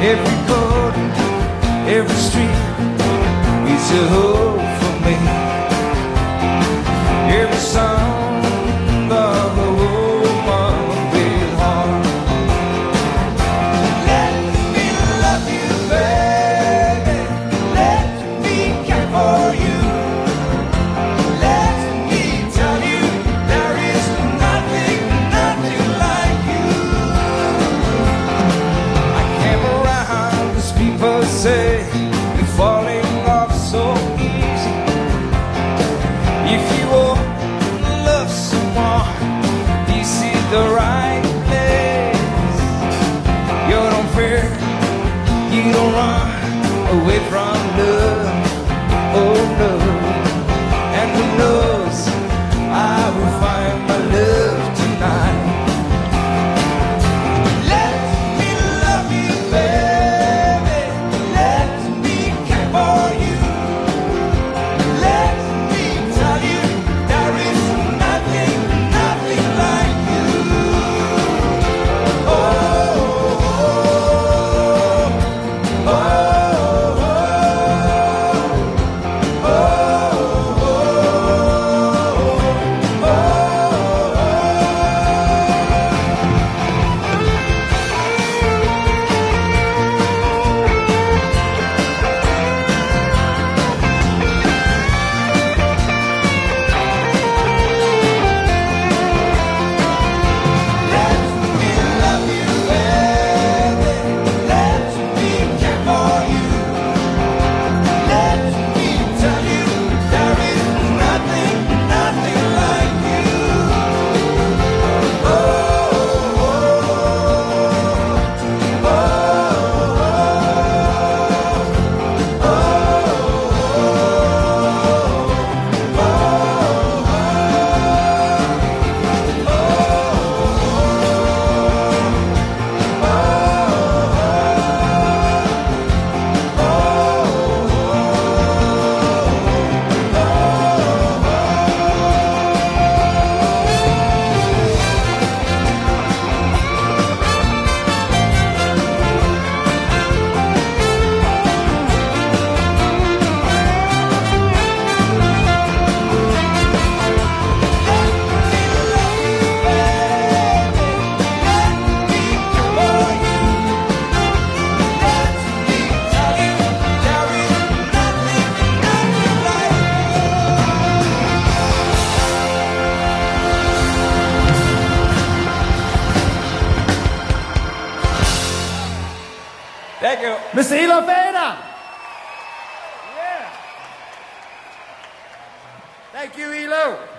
Every corner, every street is a hope for me. Every song of a woman with heart. Let me love you, baby. Let me care for you. Let me tell you there is nothing like you. I came around as people say you're falling off so easy. If you want to love someone, this is the right place. You don't fear, you don't run away from love. Oh no, and who knows, I will find my love tonight. Let me love you, baby. Let me care for you. Let me tell you there is nothing like you. Oh, oh, oh, oh, let me love you, baby. Let me care for you. Let me tell you there is nothing like you. Oh, oh, oh, thank you. Mr. Elo Vader. Thank you, Elo.